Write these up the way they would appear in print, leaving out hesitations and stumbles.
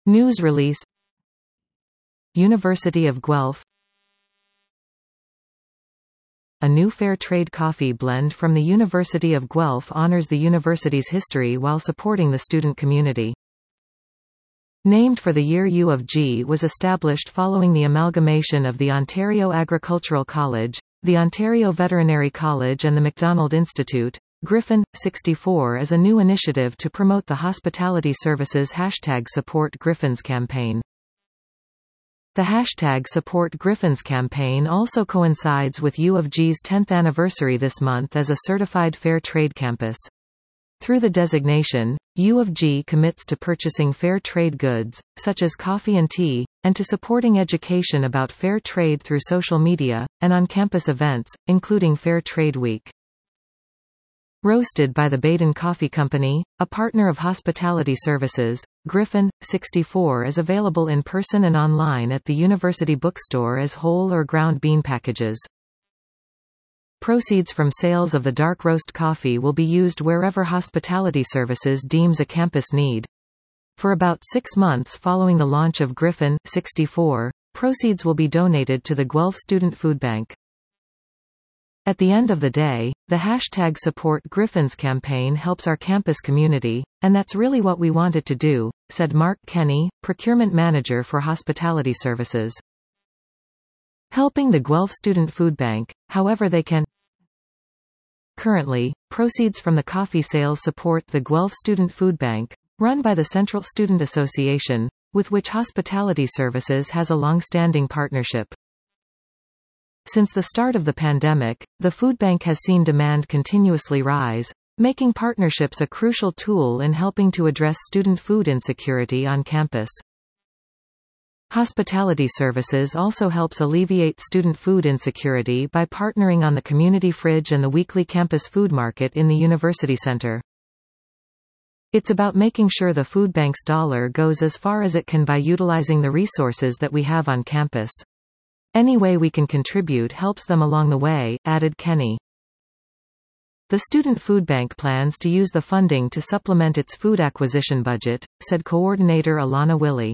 News release. University of Guelph. A new fair trade coffee blend from the University of Guelph honors the university's history while supporting the student community. Named for the year U of G was established following the amalgamation of the Ontario Agricultural College, the Ontario Veterinary College and the Macdonald Institute, Griffin, 64 is a new initiative to promote the hospitality services #Support Griffins campaign. The #Support Griffins campaign also coincides with U of G's 10th anniversary this month as a certified fair trade campus. Through the designation, U of G commits to purchasing fair trade goods, such as coffee and tea, and to supporting education about fair trade through social media, and on-campus events, including Fair Trade Week. Roasted by the Baden Coffee Company, a partner of Hospitality Services, Griffin, 64 is available in person and online at the University Bookstore as whole or ground bean packages. Proceeds from sales of the dark roast coffee will be used wherever Hospitality Services deems a campus need. For about 6 months following the launch of Griffin, 64, proceeds will be donated to the Guelph Student Food Bank. At the end of the day, the #Support Griffins campaign helps our campus community, and that's really what we want it to do, said Mark Kenny, Procurement Manager for Hospitality Services. Helping the Guelph Student Food Bank, however they can. Currently, proceeds from the coffee sales support the Guelph Student Food Bank, run by the Central Student Association, with which Hospitality Services has a long-standing partnership. Since the start of the pandemic, the food bank has seen demand continuously rise, making partnerships a crucial tool in helping to address student food insecurity on campus. Hospitality Services also helps alleviate student food insecurity by partnering on the community fridge and the weekly campus food market in the University Center. It's about making sure the food bank's dollar goes as far as it can by utilizing the resources that we have on campus. Any way we can contribute helps them along the way, added Kenny. The Student Food Bank plans to use the funding to supplement its food acquisition budget, said coordinator Alana Willie.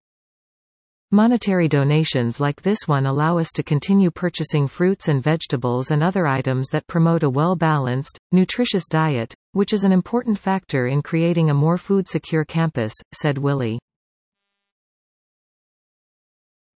Monetary donations like this one allow us to continue purchasing fruits and vegetables and other items that promote a well-balanced, nutritious diet, which is an important factor in creating a more food-secure campus, said Willie.